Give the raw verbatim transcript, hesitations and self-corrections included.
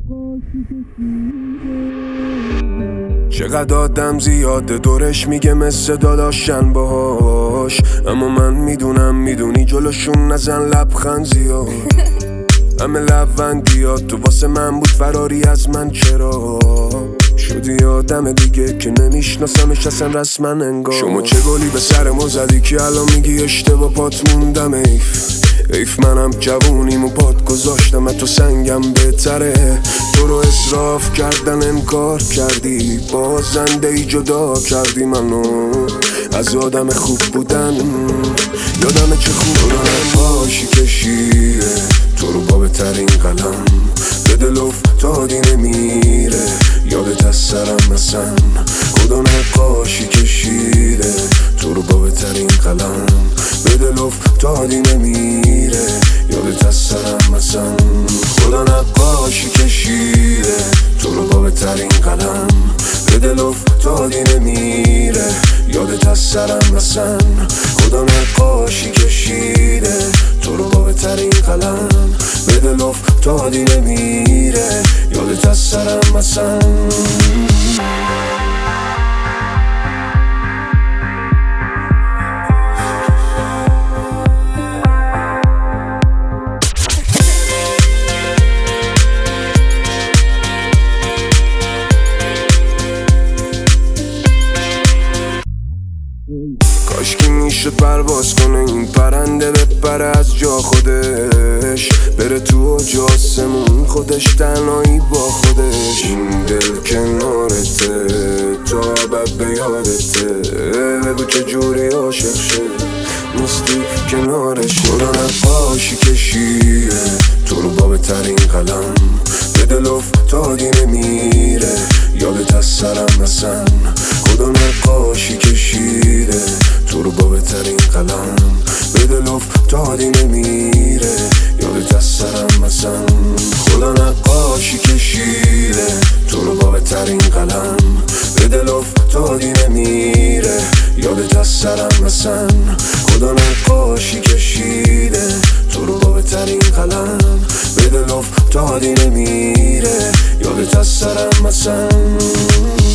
چقدر آدم زیاده دورش میگه مثل داداشن باهاش، اما من میدونم میدونی جلوشون نزن لبخند زیاد. همه لبندیات تو واسه من بود فراری از من، چرا شدی آدم دیگه که نمیشناسمش اصلا رسما انگار. شما چه گلی به سر ما زدی که الان میگی اشتباه پات موندم. ایف ایف منم جوونیمو پات گذاشتم، تو سنگم بهتره. تو رو اصراف کردن انکار کردی، بازنده ای جدا کردی منو از آدم خوب بودن. یادم چه خوب باشی کشیه تو رو با بهترین قلم، به دل افتادی نمیره یادت از سرم مثلا. خدا نقاشی کشیده تو رو با بهترین قلم، به دل افتادی نمیره یادت از سرم مثلا. خدا نقاشی کشیده تو رو با بهترین قلم، به دل افتادی نمیره یادت از سرم مثلا. خدا نقاشی کشیده تو رو با بهترین قلم، به دل افتادی نمیره یادت از سرم مثلا. کاشکی میشد پرواز کنه این پرنده، بپره از جا خودش، بره تو اوج آسمون خودش تنهایی با خودش. این دل کنارته تا ابد به یادته، بگو چجوری عاشق شد نیستی کنارش. خدا نقاشی کشیه تو رو با بهترین قلم، به دل افتادی نمیره یادت از سرم مثلا. خدا نقاشی کشیده تو رو با بهترین قلم، به دل افتادی نمیره یادت از سرم مثلا. خدا نقاشی کشیده تو رو با بهترین قلم، به دل افتادی نمیره یادت از سرم مثلا. خدا نقاشی کشیده تو رو با بهترین قلم، به دل افتادی نمیره یادت از سرم مثلا.